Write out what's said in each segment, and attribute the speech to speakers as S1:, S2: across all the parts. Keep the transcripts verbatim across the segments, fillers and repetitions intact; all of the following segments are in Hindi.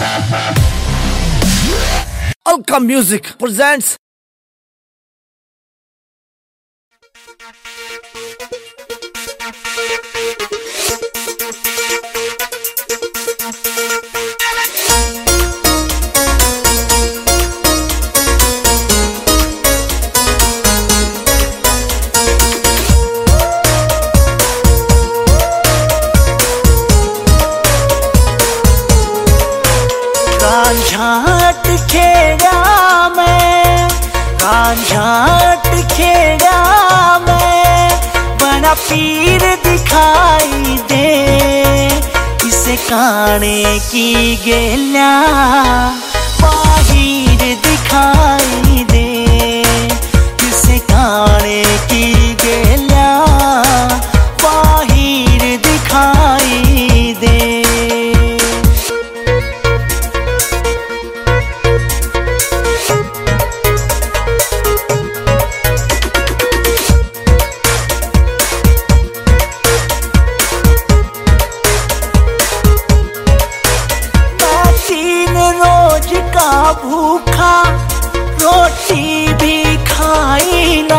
S1: Alka Music presents
S2: रांझाट खेड़ा में रांझाट खेड़ा में बड़ा पीर दिखाई दे, किसे काने की गेला बाहिर दिखाई दे, किसे काने की गेला बाहिर दिखाई दे। भूखा रोटी भी खाई ना,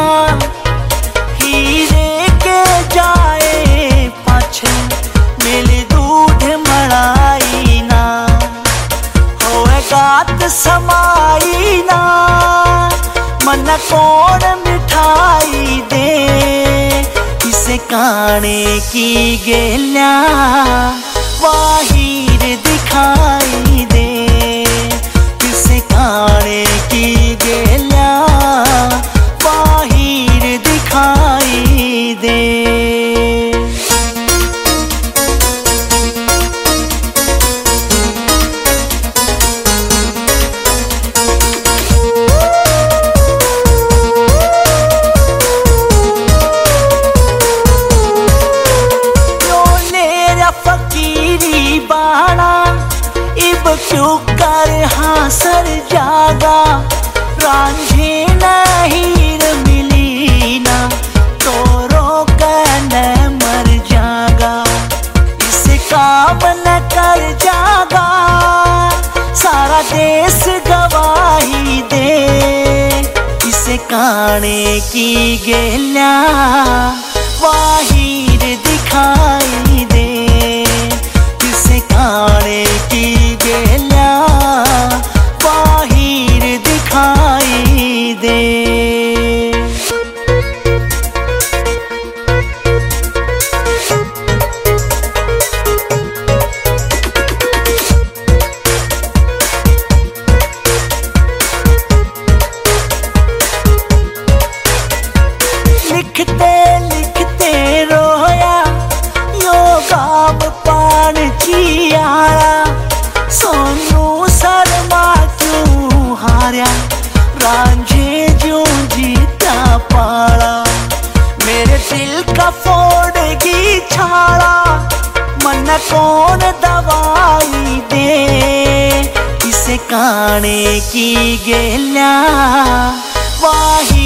S2: हीरे के जाए पाछे मिल दूध मलाई ना, होए गात समाई ना, मन कौन मिठाई दे, किसे काने की गेला बाहिर दिखाई दे, काने की गेला बाहिर दिखाई दे। यो मेरा फकीरी बाड़ा इब क्यों कर हासर जागा, रांझे नहीं मिली ना तो रोकन मर जागा, इस काम न कर जागा सारा देश गवाही दे, किसे काने की गेला बाहिर दिखाई दे, किसे काने की गेला बाहिर दिखाई दे। लिखते लिखते रोया यो गाम पान चियारा, सोनू शर्मा क्यों हारा रांझे जो जीता पाला, मेरे दिल का फोड़गी छाड़ा मन कौन दवाई दे, किसे काने की गेला बाहिर